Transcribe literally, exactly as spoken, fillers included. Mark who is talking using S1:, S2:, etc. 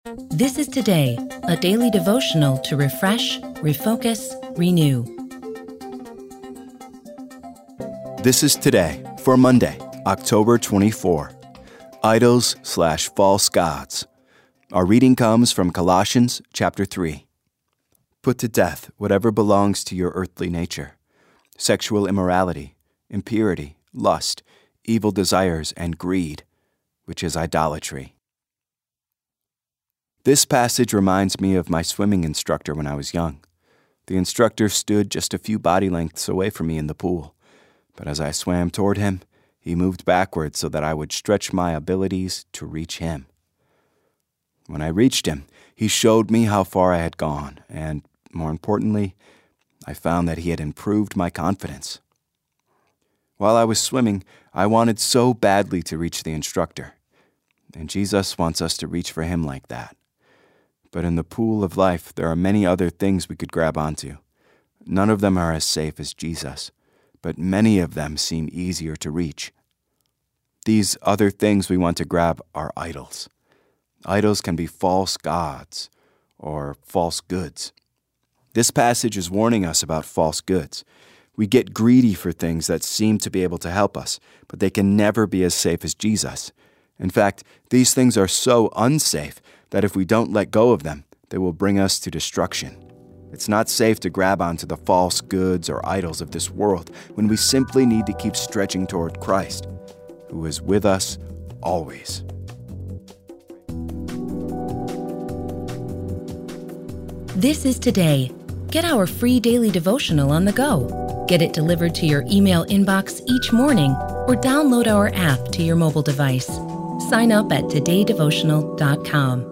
S1: This is Today, a daily devotional to refresh, refocus, renew.
S2: This is Today for Monday, October twenty-fourth. Idols slash false gods. Our reading comes from Colossians chapter three. Put to death whatever belongs to your earthly nature: sexual immorality, impurity, lust, evil desires, and greed, which is idolatry. This passage reminds me of my swimming instructor when I was young. The instructor stood just a few body lengths away from me in the pool, but as I swam toward him, he moved backwards so that I would stretch my abilities to reach him. When I reached him, he showed me how far I had gone, and, more importantly, I found that he had improved my confidence. While I was swimming, I wanted so badly to reach the instructor, and Jesus wants us to reach for him like that. But in the pool of life, there are many other things we could grab onto. None of them are as safe as Jesus, but many of them seem easier to reach. These other things we want to grab are idols. Idols can be false gods or false goods. This passage is warning us about false goods. We get greedy for things that seem to be able to help us, but they can never be as safe as Jesus. In fact, these things are so unsafe that if we don't let go of them, they will bring us to destruction. It's not safe to grab onto the false goods or idols of this world when we simply need to keep stretching toward Christ, who is with us always.
S1: This is Today. Get our free daily devotional on the go. Get it delivered to your email inbox each morning or download our app to your mobile device. Sign up at today devotional dot com.